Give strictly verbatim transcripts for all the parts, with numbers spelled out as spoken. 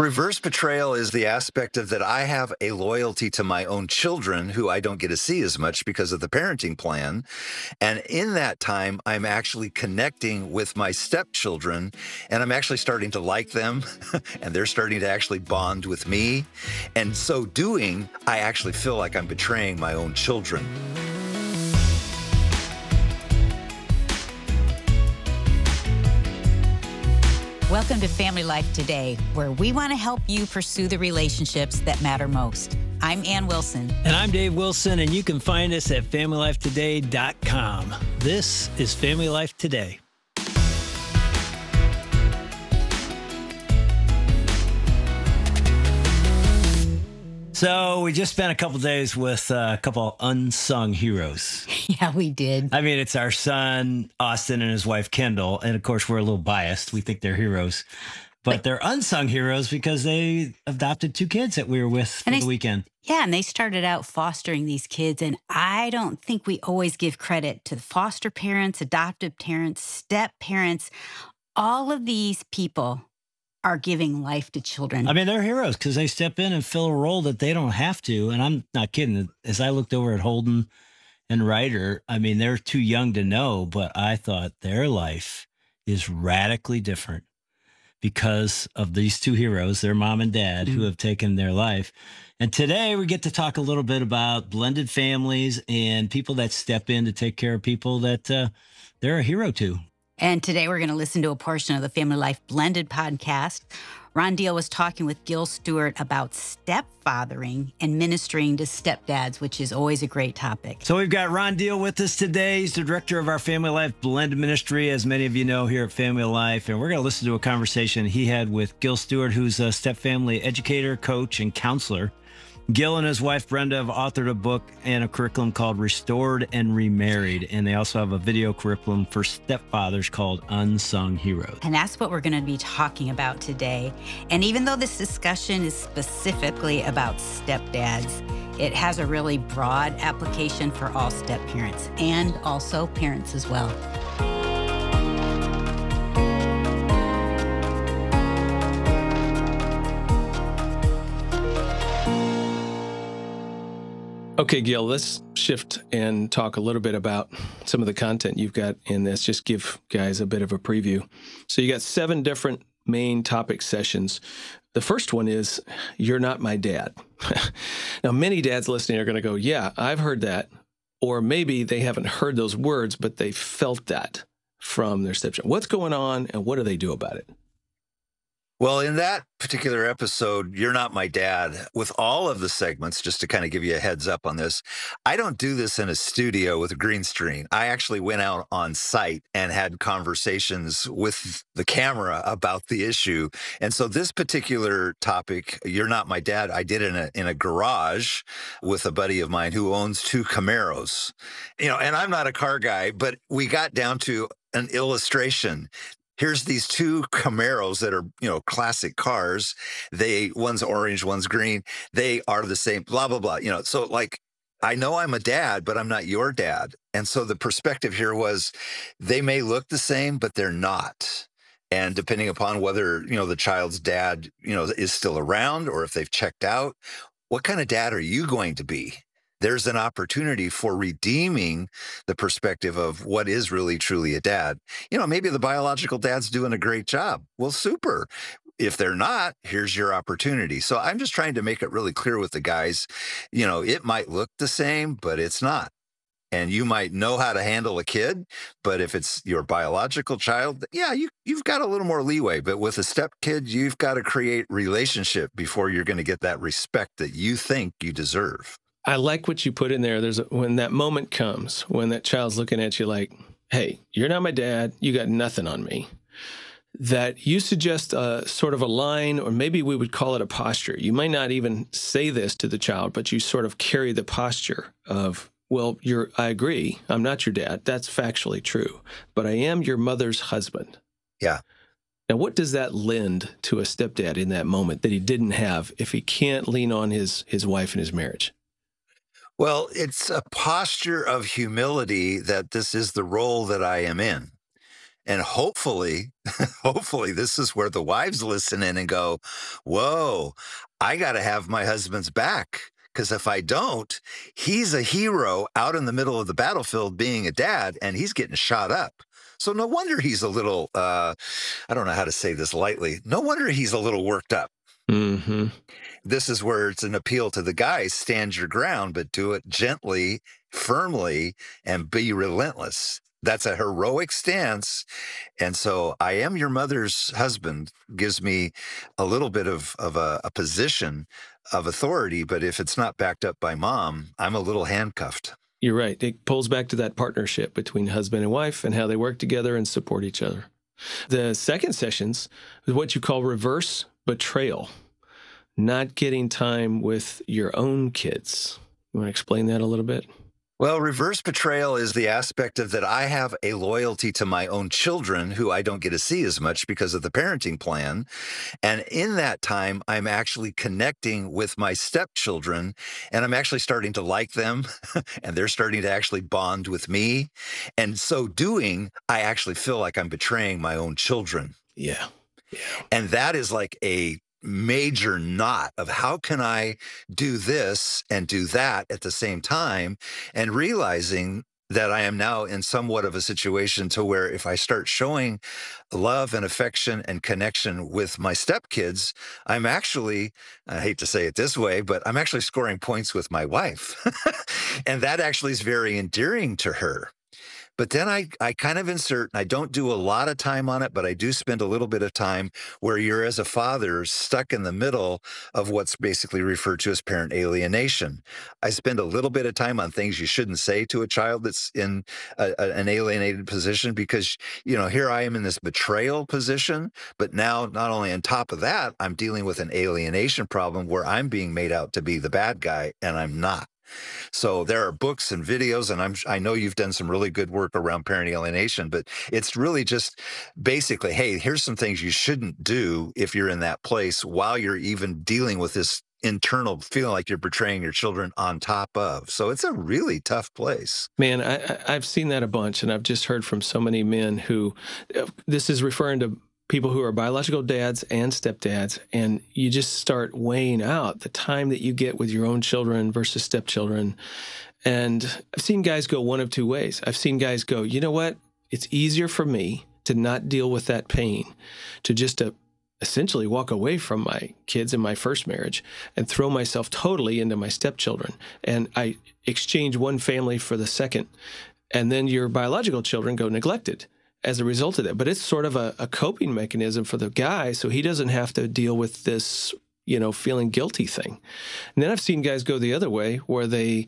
Reverse betrayal is the aspect of that I have a loyalty to my own children who I don't get to see as much because of the parenting plan. And in that time, I'm actually connecting with my stepchildren and I'm actually starting to like them and they're starting to actually bond with me. And so doing, I actually feel like I'm betraying my own children. Welcome to Family Life Today, where we want to help you pursue the relationships that matter most. I'm Ann Wilson. And I'm Dave Wilson, and you can find us at family life today dot com. This is Family Life Today. So we just spent a couple days with a couple unsung heroes. Yeah, we did. I mean, it's our son, Austin, and his wife, Kendall. And, of course, we're a little biased. We think they're heroes. But, but they're unsung heroes because they adopted two kids that we were with for they, the weekend. Yeah, and they started out fostering these kids. And I don't think we always give credit to the foster parents, adoptive parents, step parents. All of these people are giving life to children. I mean, they're heroes because they step in and fill a role that they don't have to. And I'm not kidding. As I looked over at Holden and Ryder, I mean, they're too young to know, but I thought their life is radically different because of these two heroes, their mom and dad, mm-hmm. who have taken their life. And today we get to talk a little bit about blended families and people that step in to take care of people that uh, they're a hero to. And today we're going to listen to a portion of the Family Life Blended podcast. Ron Deal was talking with Gil Stewart about stepfathering and ministering to stepdads, which is always a great topic. So we've got Ron Deal with us today. He's the director of our Family Life Blended Ministry, as many of you know here at Family Life. And we're going to listen to a conversation he had with Gil Stewart, who's a stepfamily educator, coach, and counselor. Gil and his wife, Brenda, have authored a book and a curriculum called Restored and Remarried. And they also have a video curriculum for stepfathers called Unsung Heroes. And that's what we're going to be talking about today. And even though this discussion is specifically about stepdads, it has a really broad application for all step-parents and also parents as well. Okay, Gil, let's shift and talk a little bit about some of the content you've got in this. Just give guys a bit of a preview. So you got seven different main topic sessions. The first one is, You're Not My Dad. Now, many dads listening are going to go, yeah, I've heard that. Or maybe they haven't heard those words, but they felt that from their stepchild. What's going on and what do they do about it? Well, in that particular episode, You're Not My Dad, with all of the segments, just to kind of give you a heads up on this, I don't do this in a studio with a green screen. I actually went out on site and had conversations with the camera about the issue. And so this particular topic, You're Not My Dad, I did in a in a garage with a buddy of mine who owns two Camaros. You know, and I'm not a car guy, but we got down to an illustration. Here's these two Camaros that are, you know, classic cars. They, one's orange, one's green. They are the same, blah, blah, blah. You know, so like, I know I'm a dad, but I'm not your dad. And so the perspective here was they may look the same, but they're not. And depending upon whether, you know, the child's dad, you know, is still around or if they've checked out, what kind of dad are you going to be? There's an opportunity for redeeming the perspective of what is really, truly a dad. You know, maybe the biological dad's doing a great job. Well, super. If they're not, here's your opportunity. So I'm just trying to make it really clear with the guys, you know, it might look the same, but it's not. And you might know how to handle a kid, but if it's your biological child, yeah, you, you've got a little more leeway. But with a step kid, you've got to create relationship before you're going to get that respect that you think you deserve. I like what you put in there. There's a, when that moment comes, when that child's looking at you like, hey, you're not my dad. You got nothing on me. That you suggest a sort of a line, or maybe we would call it a posture. You might not even say this to the child, but you sort of carry the posture of, well, you're, I agree. I'm not your dad. That's factually true. But I am your mother's husband. Yeah. Now, what does that lend to a stepdad in that moment that he didn't have if he can't lean on his, his wife in his marriage? Well, it's a posture of humility that this is the role that I am in. And hopefully, hopefully this is where the wives listen in and go, whoa, I got to have my husband's back. Because if I don't, he's a hero out in the middle of the battlefield being a dad, and he's getting shot up. So no wonder he's a little, uh, I don't know how to say this lightly. No wonder he's a little worked up. Mm-hmm. This is where it's an appeal to the guys, stand your ground, but do it gently, firmly, and be relentless. That's a heroic stance. And so I am your mother's husband gives me a little bit of, of a, a position of authority. But if it's not backed up by mom, I'm a little handcuffed. You're right. It pulls back to that partnership between husband and wife and how they work together and support each other. The second sessions is what you call reverse betrayal, not getting time with your own kids. You want to explain that a little bit? Well, reverse betrayal is the aspect of that I have a loyalty to my own children who I don't get to see as much because of the parenting plan. And in that time, I'm actually connecting with my stepchildren, and I'm actually starting to like them, and they're starting to actually bond with me. And so doing, I actually feel like I'm betraying my own children. Yeah. Yeah. And that is like a major knot of how can I do this and do that at the same time, and realizing that I am now in somewhat of a situation to where if I start showing love and affection and connection with my stepkids, I'm actually, I hate to say it this way, but I'm actually scoring points with my wife. And that actually is very endearing to her. But then I, I kind of insert, and I don't do a lot of time on it, but I do spend a little bit of time where you're, as a father, stuck in the middle of what's basically referred to as parent alienation. I spend a little bit of time on things you shouldn't say to a child that's in a, a, an alienated position because, you know, here I am in this betrayal position, but now not only on top of that, I'm dealing with an alienation problem where I'm being made out to be the bad guy, and I'm not. So there are books and videos, and I'm, I know you've done some really good work around parent alienation, but it's really just basically, hey, here's some things you shouldn't do if you're in that place while you're even dealing with this internal feeling like you're betraying your children on top of. So it's a really tough place. Man, I, I've seen that a bunch, and I've just heard from so many men who, this is referring to people who are biological dads and stepdads, and you just start weighing out the time that you get with your own children versus stepchildren. And I've seen guys go one of two ways. I've seen guys go, you know what? It's easier for me to not deal with that pain, to just to essentially walk away from my kids in my first marriage and throw myself totally into my stepchildren. And I exchange one family for the second. And then your biological children go neglected as a result of that. But it's sort of a, a coping mechanism for the guy, so he doesn't have to deal with this, you know, feeling guilty thing. And then I've seen guys go the other way, where they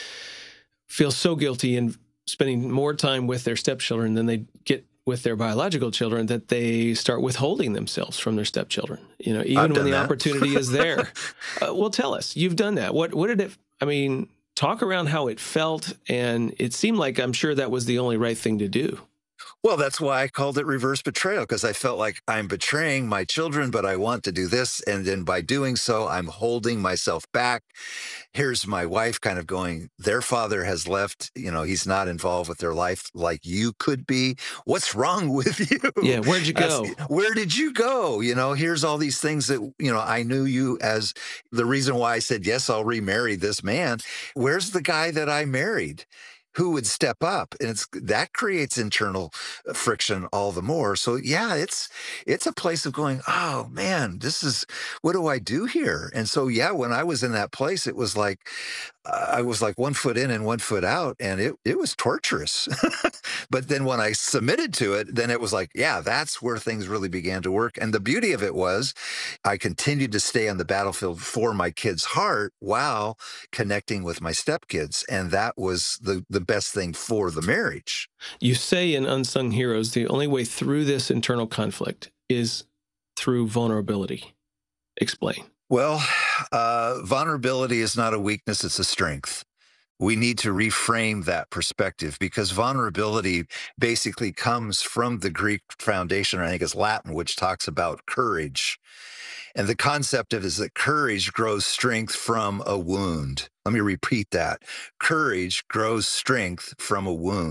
feel so guilty in spending more time with their stepchildren than they get with their biological children that they start withholding themselves from their stepchildren, you know, even when the that. opportunity is there. Uh, well, tell us, you've done that. What, what did it, I mean, talk around how it felt. And it seemed like, I'm sure that was the only right thing to do. Well, that's why I called it reverse betrayal, because I felt like I'm betraying my children, but I want to do this. And then by doing so, I'm holding myself back. Here's my wife kind of going, their father has left, you know, he's not involved with their life like you could be. What's wrong with you? Yeah, where'd you go? That's, where did you go? You know, here's all these things that, you know, I knew you as the reason why I said, yes, I'll remarry this man. Where's the guy that I married? Who would step up? And it's that creates internal friction all the more. So yeah, it's it's a place of going, oh man, this is, what do I do here? And so yeah, when I was in that place, it was like uh, I was like one foot in and one foot out, and it it was torturous. But then when I submitted to it, then it was like, yeah, that's where things really began to work. And the beauty of it was I continued to stay on the battlefield for my kid's heart while connecting with my stepkids. And that was the, the best thing for the marriage. You say in Unsung Heroes, the only way through this internal conflict is through vulnerability. Explain. Well, uh, vulnerability is not a weakness, it's a strength. We need to reframe that perspective, because vulnerability basically comes from the Greek foundation, or I think it's Latin, which talks about courage. And the concept of it is that courage grows strength from a wound. Let me repeat that. Courage grows strength from a wound.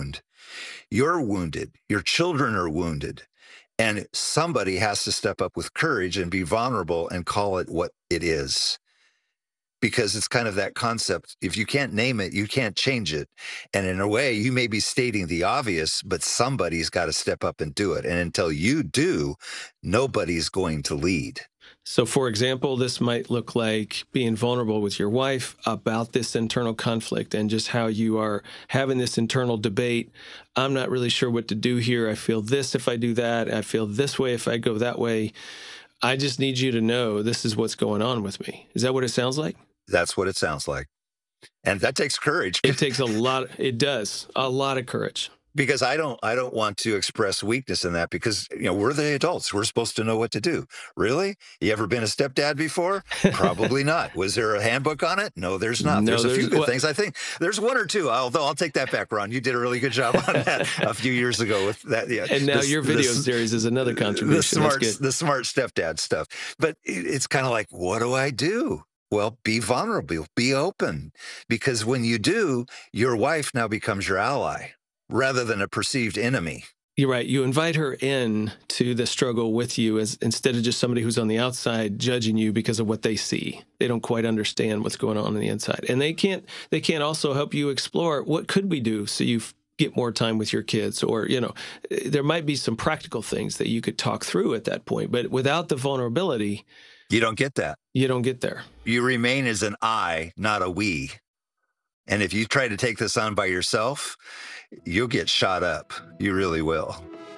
You're wounded. Your children are wounded. And somebody has to step up with courage and be vulnerable and call it what it is. Because it's kind of that concept. If you can't name it, you can't change it. And in a way, you may be stating the obvious, but somebody's got to step up and do it. And until you do, nobody's going to lead. So, for example, this might look like being vulnerable with your wife about this internal conflict and just how you are having this internal debate. I'm not really sure what to do here. I feel this if I do that. I feel this way if I go that way. I just need you to know this is what's going on with me. Is that what it sounds like? That's what it sounds like. And that takes courage. It takes a lot. It does. A lot of courage. Because I don't I don't want to express weakness in that because, you know, we're the adults. We're supposed to know what to do. Really? You ever been a stepdad before? Probably not. Was there a handbook on it? No, there's not. No, there's a there's, few good well, things. I think there's one or two, although I'll take that back, Ron. You did a really good job on that a few years ago with that. Yeah. And now the, your video the, series is another contribution. The smart, That's good. the smart stepdad stuff. But it, it's kind of like, what do I do? Well, be vulnerable, be open, because when you do, your wife now becomes your ally rather than a perceived enemy. You're right. You invite her in to the struggle with you as instead of just somebody who's on the outside judging you because of what they see. They don't quite understand what's going on on the inside. And they can't they can't also help you explore what could we do so you get more time with your kids, or, you know, there might be some practical things that you could talk through at that point. But without the vulnerability, you don't get that. You don't get there. You remain as an I, not a we. And if you try to take this on by yourself, you'll get shot up. You really will.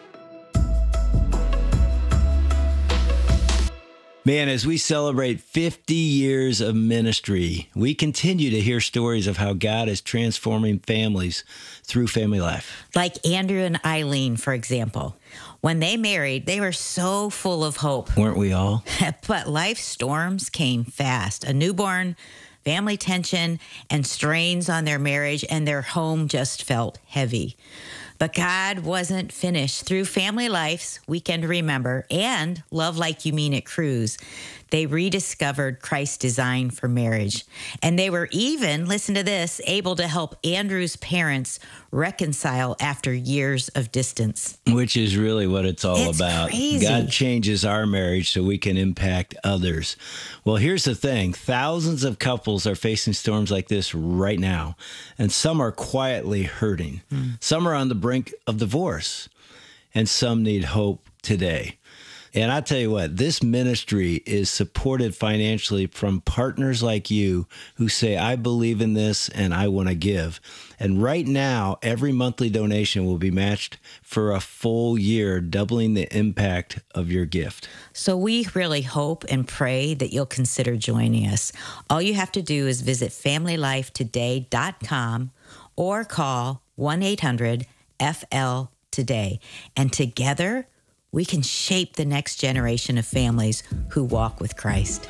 Man, as we celebrate fifty years of ministry, we continue to hear stories of how God is transforming families through Family Life. Like Andrew and Eileen, for example. When they married, they were so full of hope. Weren't we all? But life storms came fast. A newborn, family tension, and strains on their marriage, and their home just felt heavy. But God wasn't finished. Through Family Life's Weekend to Remember and Love Like You Mean It Cruise, they rediscovered Christ's design for marriage. And they were even, listen to this, able to help Andrew's parents reconcile after years of distance. Which is really what it's all It's about. crazy. God changes our marriage so we can impact others. Well, here's the thing. Thousands of couples are facing storms like this right now, and some are quietly hurting. Mm. Some are on the brink of divorce, and some need hope today. And I tell you what, this ministry is supported financially from partners like you who say, I believe in this and I want to give. And right now, every monthly donation will be matched for a full year, doubling the impact of your gift. So we really hope and pray that you'll consider joining us. All you have to do is visit family life today dot com or call one eight hundred F L today. And together, we can shape the next generation of families who walk with Christ.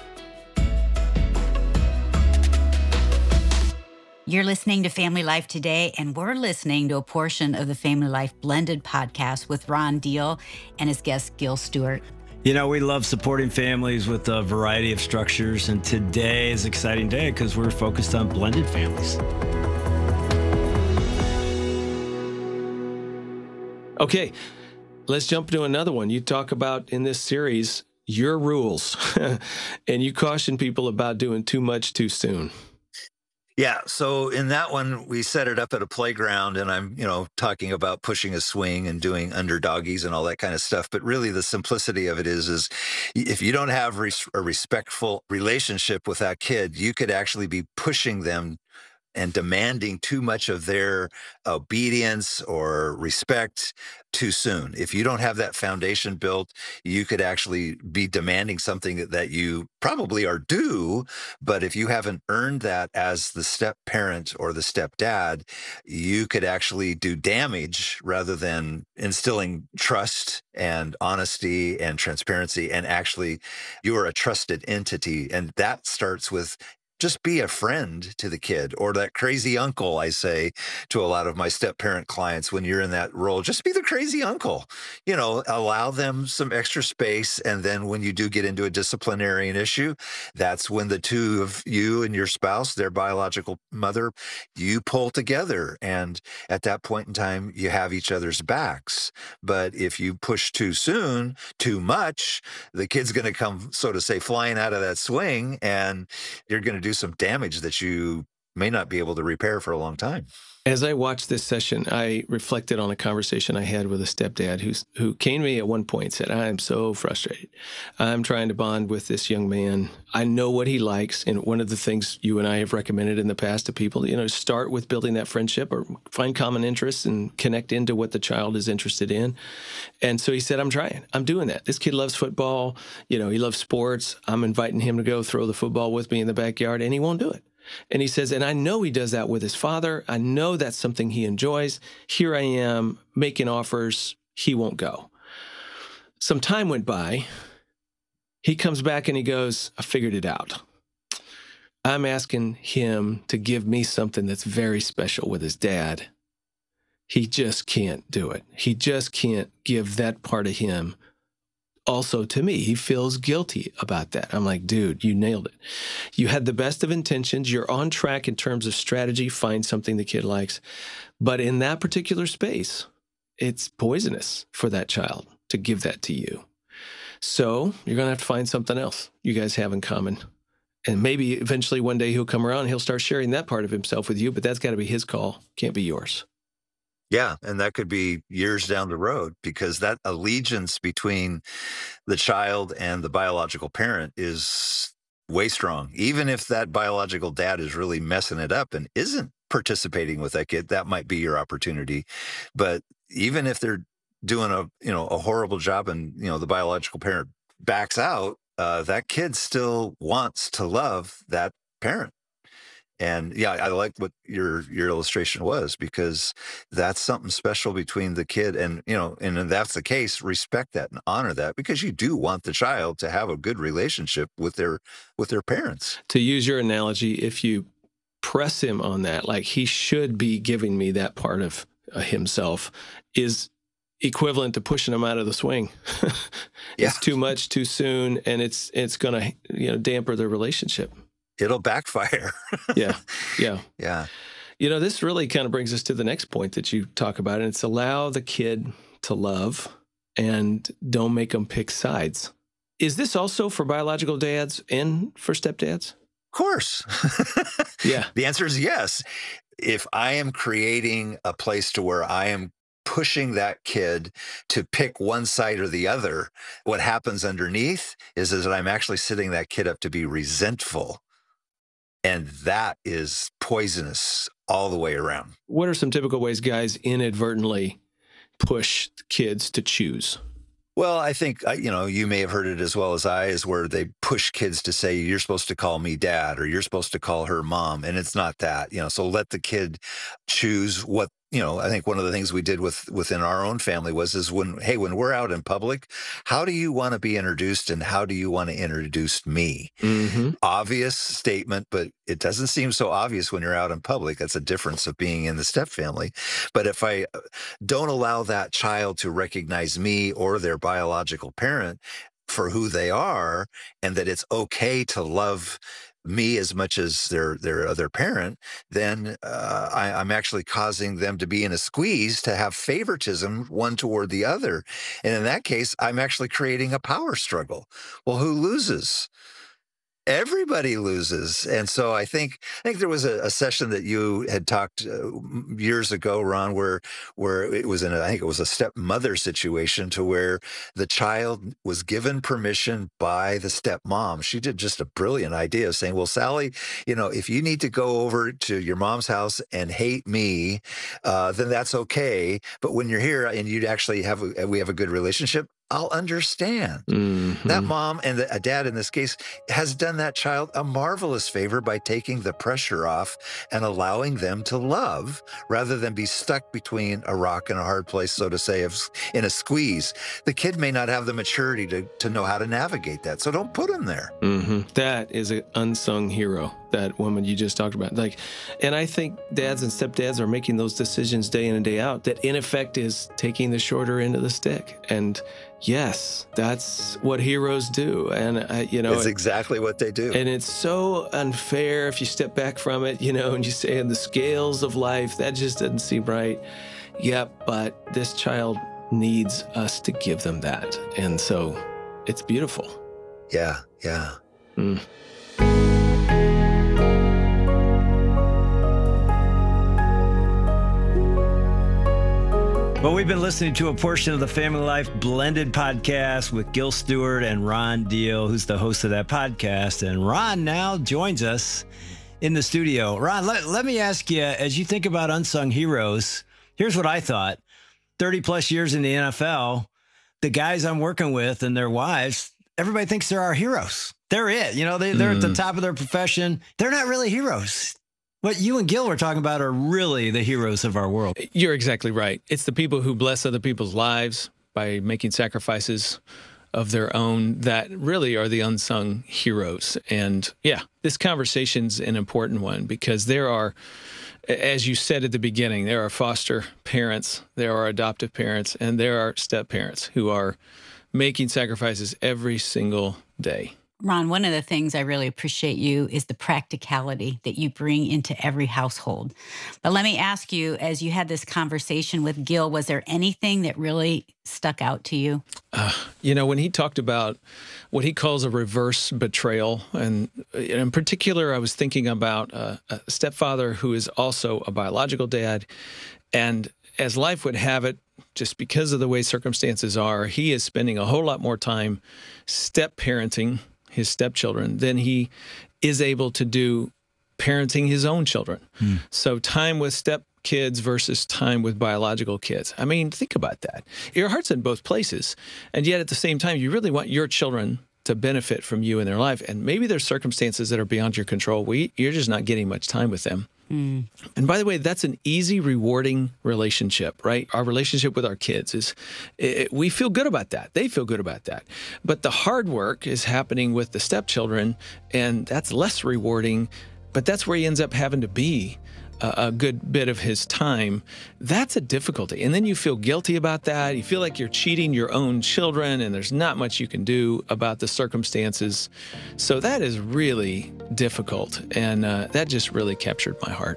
You're listening to Family Life Today, and we're listening to a portion of the Family Life Blended podcast with Ron Deal and his guest, Gil Stewart. You know, we love supporting families with a variety of structures, and today is an exciting day because we're focused on blended families. Okay. Let's jump to another one. You talk about in this series, your rules, and you caution people about doing too much too soon. Yeah. So in that one, we set it up at a playground, and I'm, you know, talking about pushing a swing and doing underdoggies and all that kind of stuff. But really the simplicity of it is, is if you don't have res- a respectful relationship with that kid, you could actually be pushing them and demanding too much of their obedience or respect too soon. If you don't have that foundation built, you could actually be demanding something that you probably are due, but if you haven't earned that as the step parent or the step dad, you could actually do damage rather than instilling trust and honesty and transparency. And actually, you are a trusted entity. And that starts with just be a friend to the kid, or that crazy uncle, I say to a lot of my step-parent clients when you're in that role. Just be the crazy uncle. You know, allow them some extra space, and then when you do get into a disciplinarian issue, that's when the two of you and your spouse, their biological mother, you pull together, and at that point in time, you have each other's backs. But if you push too soon, too much, the kid's going to come, so to say, flying out of that swing, and you're going to do some damage that you may not be able to repair for a long time. As I watched this session, I reflected on a conversation I had with a stepdad who's, who came to me at one point and said, I am so frustrated. I'm trying to bond with this young man. I know what he likes. And one of the things you and I have recommended in the past to people, you know, start with building that friendship or find common interests and connect into what the child is interested in. And so he said, I'm trying. I'm doing that. This kid loves football. You know, he loves sports. I'm inviting him to go throw the football with me in the backyard, and he won't do it. And he says, and I know he does that with his father. I know that's something he enjoys. Here I am making offers. He won't go. Some time went by. He comes back and he goes, I figured it out. I'm asking him to give me something that's very special with his dad. He just can't do it. He just can't give that part of him also to me. He feels guilty about that. I'm like, dude, you nailed it. You had the best of intentions. You're on track in terms of strategy. Find something the kid likes. But in that particular space, it's poisonous for that child to give that to you. So you're going to have to find something else you guys have in common. And maybe eventually one day he'll come around and he'll start sharing that part of himself with you, but that's got to be his call. Can't be yours. Yeah, and that could be years down the road, because that allegiance between the child and the biological parent is way strong. Even if that biological dad is really messing it up and isn't participating with that kid, that might be your opportunity. But even if they're doing a, you know, a horrible job and, you know, the biological parent backs out, uh, that kid still wants to love that parent. And yeah, I like what your your illustration was, because that's something special between the kid and, you know, and if that's the case, respect that and honor that, because you do want the child to have a good relationship with their with their parents. To use your analogy, if you press him on that, like he should be giving me that part of uh, himself, is equivalent to pushing him out of the swing. It's Yeah. too much too soon, and it's it's going to, you know, damper their relationship. It'll backfire. Yeah, yeah. Yeah. You know, this really kind of brings us to the next point that you talk about, and it's allow the kid to love and don't make them pick sides. Is this also for biological dads and for stepdads? Of course. Yeah. The answer is yes. If I am creating a place to where I am pushing that kid to pick one side or the other, what happens underneath is, is that I'm actually setting that kid up to be resentful. And that is poisonous all the way around. What are some typical ways guys inadvertently push kids to choose? Well, I think, uh, you know, you may have heard it as well as I, is where they push kids to say, you're supposed to call me dad, or you're supposed to call her mom. And it's not that, you know, so let the kid choose what, you know, I think one of the things we did with within our own family was, is when, hey, when we're out in public, how do you want to be introduced and how do you want to introduce me? Mm-hmm. Obvious statement, but it doesn't seem so obvious when you're out in public. That's a difference of being in the step family. But if I don't allow that child to recognize me or their biological parent for who they are, and that it's okay to love me as much as their their other parent, then uh, I, I'm actually causing them to be in a squeeze to have favoritism one toward the other. And in that case, I'm actually creating a power struggle. Well, who loses? Everybody loses. And so I think I think there was a, a session that you had talked uh, years ago, Ron, where where it was in a, I think it was a stepmother situation, to where the child was given permission by the stepmom. She did just a brilliant idea of saying, well, Sally, you know, if you need to go over to your mom's house and hate me, uh, then that's okay. But when you're here and you'd actually have a, we have a good relationship, I'll understand. Mm-hmm. That mom, and the, a dad in this case, has done that child a marvelous favor by taking the pressure off and allowing them to love, rather than be stuck between a rock and a hard place, so to say, of, in a squeeze. The kid may not have the maturity to, to know how to navigate that, so don't put him there. Mm-hmm. That is an unsung hero that woman you just talked about. Like, and I think dads and stepdads are making those decisions day in and day out that in effect is taking the shorter end of the stick. And yes, that's what heroes do. And, uh, you know, it's exactly what they do. And it's so unfair if you step back from it, you know, and you say in the scales of life, that just doesn't seem right. Yeah, but this child needs us to give them that. And so it's beautiful. Yeah, yeah. Mm. Well, we've been listening to a portion of the Family Life Blended podcast with Gil Stewart and Ron Deal, who's the host of that podcast. And Ron now joins us in the studio. Ron, let, let me ask you, as you think about unsung heroes, here's what I thought. thirty plus years in the N F L, the guys I'm working with and their wives, everybody thinks they're our heroes. They're it. You know, they, they're mm. at the top of their profession. They're not really heroes. What you and Gil were talking about are really the heroes of our world. You're exactly right. It's the people who bless other people's lives by making sacrifices of their own that really are the unsung heroes. And yeah, this conversation's an important one because there are, as you said at the beginning, there are foster parents, there are adoptive parents, and there are step parents who are making sacrifices every single day. Ron, one of the things I really appreciate you is the practicality that you bring into every household. But let me ask you, as you had this conversation with Gil, was there anything that really stuck out to you? Uh, you know, when he talked about what he calls a reverse betrayal, and in particular, I was thinking about uh, a stepfather who is also a biological dad. And as life would have it, just because of the way circumstances are, he is spending a whole lot more time step-parenting his stepchildren than he is able to do parenting his own children. Hmm. So time with step kids versus time with biological kids. I mean, think about that. Your heart's in both places. And yet at the same time, you really want your children to benefit from you in their life. And maybe there's circumstances that are beyond your control. We, you're just not getting much time with them. Mm. And by the way, that's an easy, rewarding relationship, right? Our relationship with our kids is, it, we feel good about that. They feel good about that. But the hard work is happening with the stepchildren, and that's less rewarding, but that's where he ends up having to be a, a good bit of his time. That's a difficulty. And then you feel guilty about that. You feel like you're cheating your own children, and there's not much you can do about the circumstances. So that is really difficult, and uh, that just really captured my heart.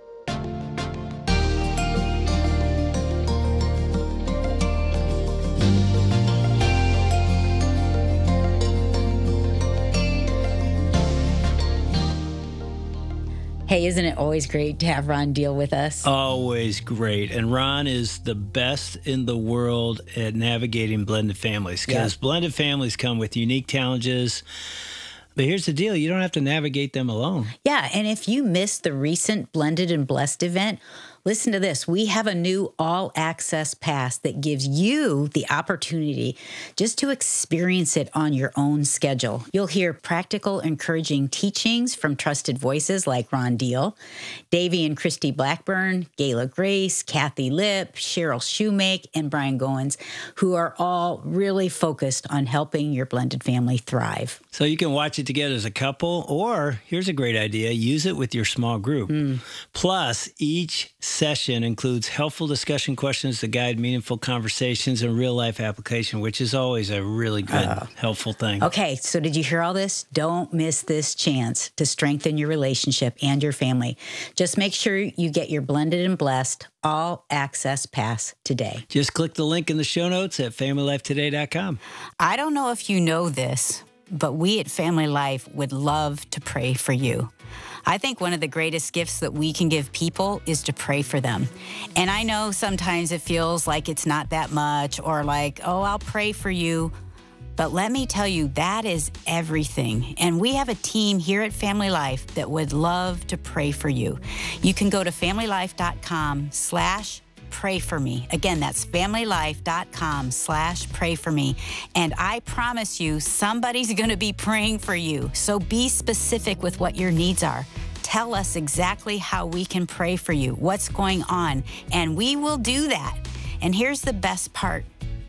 Hey, isn't it always great to have Ron Deal with us? Always great. And Ron is the best in the world at navigating blended families, because yeah. blended families come with unique challenges. But here's the deal. You don't have to navigate them alone. Yeah, and if you missed the recent Blended and Blessed event, listen to this. We have a new all-access pass that gives you the opportunity just to experience it on your own schedule. You'll hear practical, encouraging teachings from trusted voices like Ron Deal, Davey and Christy Blackburn, Gayla Grace, Kathy Lipp, Cheryl Shoemake, and Brian Goins, who are all really focused on helping your blended family thrive. So you can watch it together as a couple, or here's a great idea, use it with your small group. Mm. Plus, each session includes helpful discussion questions to guide meaningful conversations and real-life application, which is always a really good, uh, helpful thing. Okay, so did you hear all this? Don't miss this chance to strengthen your relationship and your family. Just make sure you get your Blended and Blessed all-access pass today. Just click the link in the show notes at family life today dot com. I don't know if you know this, but we at Family Life would love to pray for you. I think one of the greatest gifts that we can give people is to pray for them. And I know sometimes it feels like it's not that much, or like, oh, I'll pray for you. But let me tell you, that is everything. And we have a team here at Family Life that would love to pray for you. You can go to family life dot com slash pray for me. Again, that's family life dot com slash pray for me. And I promise you, somebody's going to be praying for you. So be specific with what your needs are. Tell us exactly how we can pray for you, what's going on, and we will do that. And here's the best part.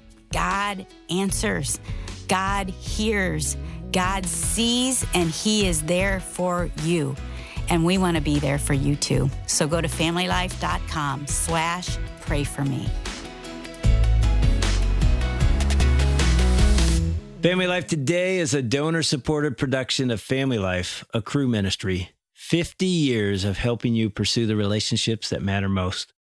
God answers. God hears. God sees, and He is there for you. And we want to be there for you too. So go to familylife.com slash pray for me. Family Life Today is a donor-supported production of Family Life, a Cru ministry. fifty years of helping you pursue the relationships that matter most.